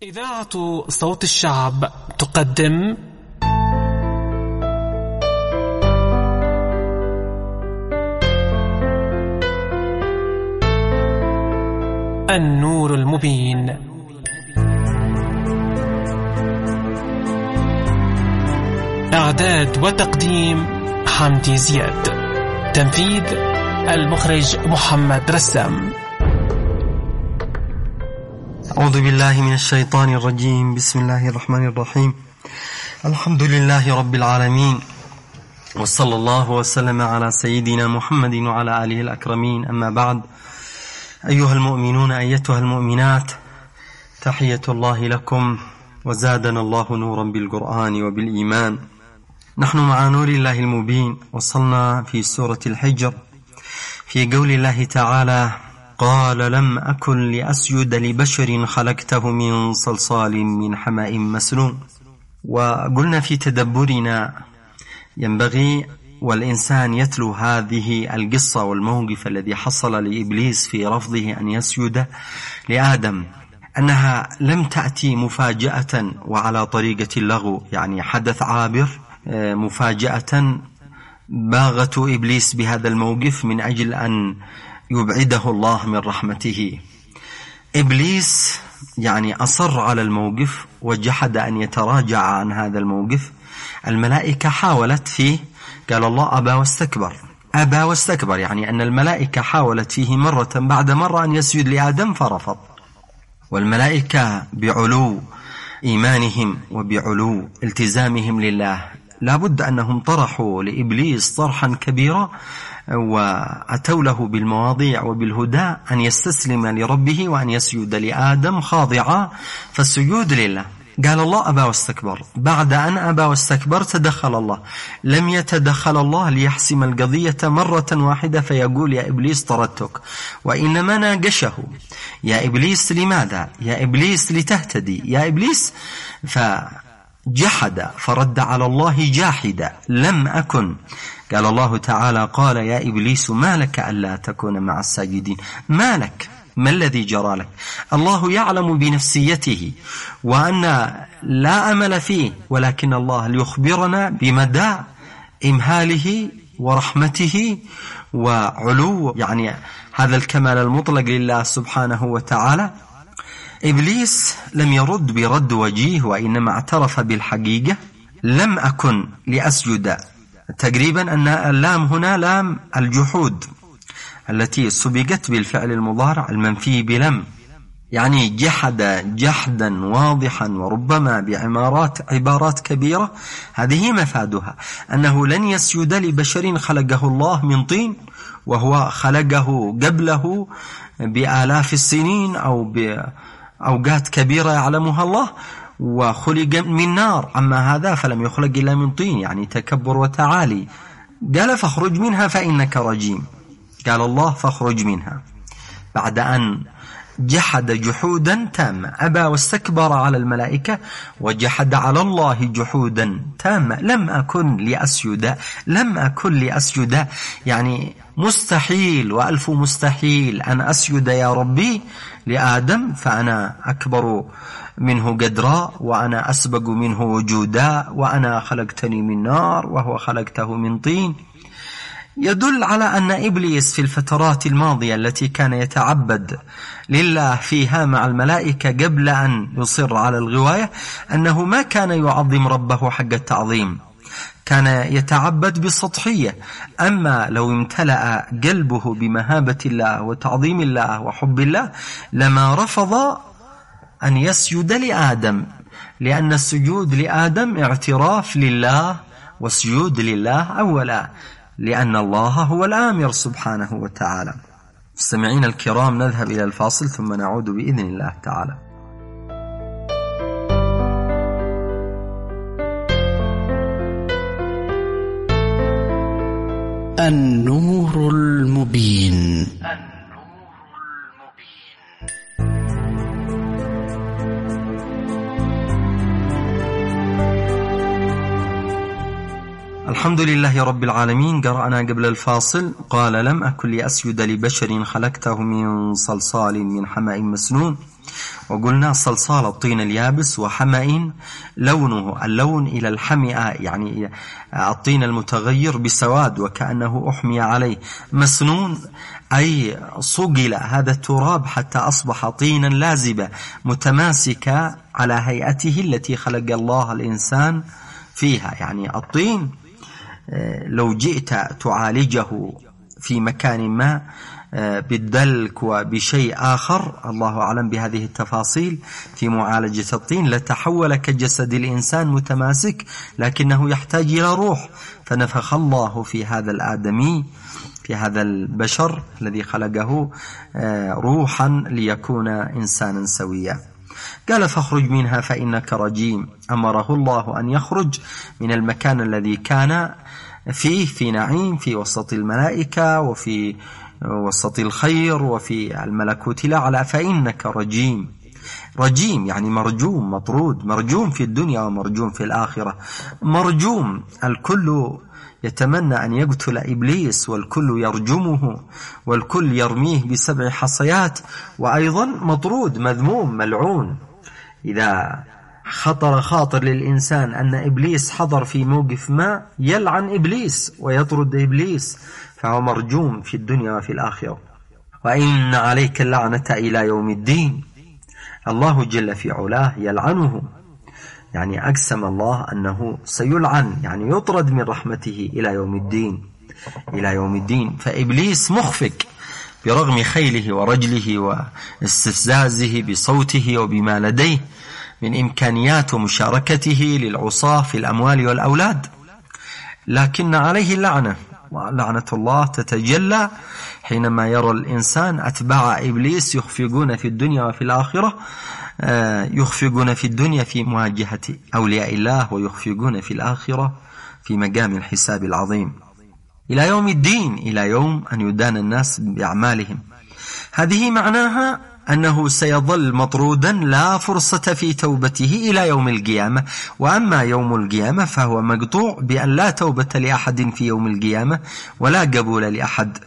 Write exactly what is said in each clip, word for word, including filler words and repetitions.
إذاعة صوت الشعب تقدم النور المبين. إعداد وتقديم حمدي زياد. تنفيذ المخرج محمد رسام. أعوذ بالله من الشيطان الرجيم. بسم الله الرحمن الرحيم. الحمد لله رب العالمين، وصلى الله وسلم على سيدنا محمد وعلى آله الأكرمين. أما بعد، أيها المؤمنون أيتها المؤمنات، تحية الله لكم، وزادنا الله نورا بالقرآن وبالإيمان. نحن مع نور الله المبين. وصلنا في سورة الحجر في قول الله تعالى: قال لم أكن لأسجد لبشر خلقته من صلصال من حماء مسنون. وقلنا في تدبرنا ينبغي والإنسان يتلو هذه القصة والموقف الذي حصل لإبليس في رفضه أن يسجد لآدم أنها لم تأتي مفاجأة وعلى طريقة اللغو، يعني حدث عابر مفاجأة باغت إبليس بهذا الموقف من أجل أن يبعده الله من رحمته. إبليس يعني أصر على الموقف وجحد أن يتراجع عن هذا الموقف. الملائكة حاولت فيه، قال الله أبى واستكبر. أبى واستكبر يعني أن الملائكة حاولت فيه مرة بعد مرة أن يسجد لآدم فرفض. والملائكة بعلو إيمانهم وبعلو التزامهم لله لابد أنهم طرحوا لإبليس طرحا كبيرا، وأتوا له بالمواضيع وبالهدى أن يستسلم لربه وأن يسجد لآدم خاضعا، فالسجود لله. قال الله أبى واستكبر. بعد أن أبى واستكبر تدخل الله. لم يتدخل الله ليحسم القضية مرة واحدة فيقول يا إبليس طردتك، وإنما ناقشه: يا إبليس لماذا؟ يا إبليس لتهتدي، يا إبليس. فجحد فرد على الله جاحدا. لم أكن. قال الله تعالى: قال يا إبليس ما لك ألا تكون مع الساجدين. ما لك؟ ما الذي جرى لك؟ الله يعلم بنفسيته وأن لا أمل فيه، ولكن الله ليخبرنا بمدى إمهاله ورحمته وعلو يعني هذا الكمال المطلق لله سبحانه وتعالى. إبليس لم يرد برد وجيه، وإنما اعترف بالحقيقة: لم أكن لأسجد. تقريبا أن اللام هنا لام الجحود التي سبقت بالفعل المضارع المنفي بلم، يعني جحد جحدا واضحا وربما بعبارات عبارات كبيرة. هذه مفادها أنه لن يسجد لبشر خلقه الله من طين، وهو خلقه قبله بآلاف السنين أو بأوقات كبيرة يعلمها الله، وخلق من نار. أما هذا فلم يخلق إلا من طين، يعني تكبر وتعالي. قال فاخرج منها فإنك رجيم. قال الله فاخرج منها بعد أن جحد جحودا تاما. أبى واستكبر على الملائكة وجحد على الله جحودا تاما. لم أكن لأسجد. لم أكن لأسجد يعني مستحيل وألف مستحيل أن أسجد يا ربي لآدم، فأنا أكبر منه قدرا، وأنا أسبق منه وجودا، وأنا خلقتني من نار وهو خلقته من طين. يدل على أن إبليس في الفترات الماضية التي كان يتعبد لله فيها مع الملائكة قبل أن يصر على الغواية أنه ما كان يعظم ربه حق التعظيم، كان يتعبد بسطحية. أما لو امتلأ قلبه بمهابة الله وتعظيم الله وحب الله لما رفض أن يسجد لآدم، لأن السجود لآدم اعتراف لله، والسجود لله أولا، لأن الله هو الآمر سبحانه وتعالى. مستمعين الكرام، نذهب إلى الفاصل ثم نعود بإذن الله تعالى. النور المبين. الحمد لله رب العالمين. قرأنا قبل الفاصل: قال لم أكن لأسجد لبشر خلقته من صلصال من حماء مسنون. وقلنا صلصال الطين اليابس، وحمأ لونه اللون إلى الحمئة، يعني الطين المتغير بسواد وكأنه أحمي عليه. مسنون أي صقل هذا التراب حتى أصبح طينا لازبا متماسكا على هيئته التي خلق الله الإنسان فيها. يعني الطين لو جئت تعالجه في مكان ما بالدلك وبشيء آخر، الله أعلم بهذه التفاصيل في معالجة الطين، لتحول كجسد الإنسان متماسك، لكنه يحتاج إلى روح، فنفخ الله في هذا الآدمي، في هذا البشر الذي خلقه روحا ليكون إنسانا سويا. قال فاخرج منها فإنك رجيم. أمره الله أن يخرج من المكان الذي كان فيه في نعيم، في وسط الملائكة وفي وسط الخير وفي الملكوت الأعلى. فإنك رجيم. رجيم يعني مرجوم، مطرود، مرجوم في الدنيا ومرجوم في الآخرة. مرجوم الكل يتمنى أن يقتل إبليس، والكل يرجمه، والكل يرميه بسبع حصيات. وأيضا مطرود، مذموم، ملعون. إذا خطر خاطر للإنسان أن إبليس حضر في موقف ما، يلعن إبليس ويطرد إبليس، فهو مرجوم في الدنيا وفي الآخرة. وإن عليك اللعنة إلى يوم الدين. الله جل في علاه يلعنه، يعني أقسم الله أنه سيلعن، يعني يطرد من رحمته إلى يوم الدين، إلى يوم الدين. فإبليس مخفق برغم خيله ورجله واستفزازه بصوته وبما لديه من إمكانيات ومشاركته للعصاة في الأموال والأولاد، لكن عليه اللعنة. ولعنة الله تتجلى حينما يرى الإنسان أتباع إبليس يخفقون في الدنيا وفي الآخرة، يخفقون في الدنيا في مواجهة أولياء الله، ويخفقون في الآخرة في مقام الحساب العظيم، إلى يوم الدين، إلى يوم أن يدان الناس بأعمالهم. هذه معناها أنه سيظل مطرودا، لا فرصة في توبته إلى يوم القيامة. وأما يوم القيامة فهو مقطوع بأن لا توبة لأحد في يوم القيامة ولا قبول لأحد.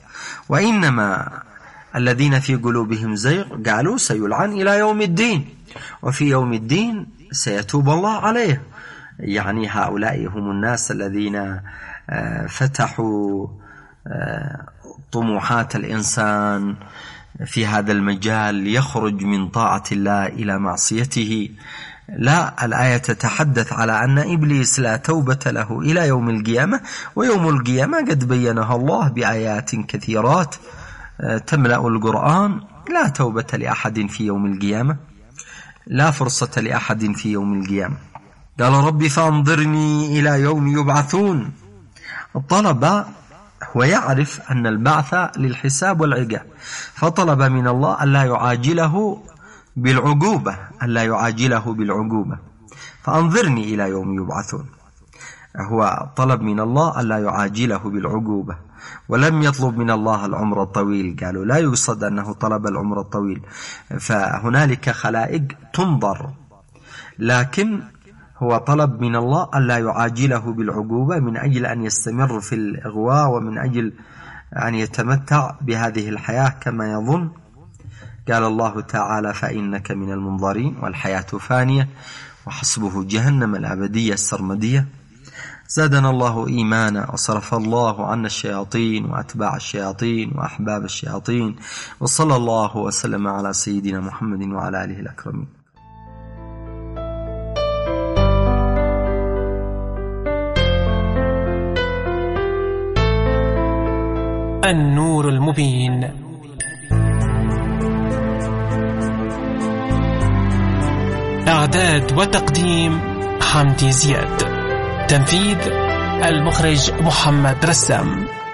وإنما الذين في قلوبهم زيغ قالوا سيلعن إلى يوم الدين، وفي يوم الدين سيتوب الله عليه. يعني هؤلاء هم الناس الذين فتحوا طموحات الإنسان في هذا المجال ليخرج من طاعة الله إلى معصيته. لا، الآية تتحدث على أن إبليس لا توبة له إلى يوم القيامة، ويوم القيامة قد بينها الله بآيات كثيرات تملأ القرآن. لا توبة لأحد في يوم القيامة، لا فرصة لأحد في يوم القيامة. قال رب فانظرني إلى يوم يبعثون. الطلب هو يعرف أن البعث للحساب والعقاب، فطلب من الله ألا يعاجله بالعقوبة، ألا يعاجله بالعقوبة. فأنظرني إلى يوم يبعثون، هو طلب من الله ألا يعاجله بالعقوبة، ولم يطلب من الله العمر الطويل. قالوا لا يقصد أنه طلب العمر الطويل، فهنالك خلائق تنظر، لكن هو طلب من الله ألا يعاجله بالعقوبة من أجل أن يستمر في الإغواء، ومن أجل أن يتمتع بهذه الحياة كما يظن. قال الله تعالى فإنك من المنظرين، والحياة فانية، وحسبه جهنم الأبدية السرمدية. زادنا الله إيمانا، وصرف الله عنا الشياطين وأتباع الشياطين وأحباب الشياطين، وصلى الله وسلم على سيدنا محمد وعلى آله الأكرمين. النور المبين. إعداد وتقديم حمدي زياد. تنفيذ المخرج محمد رسام.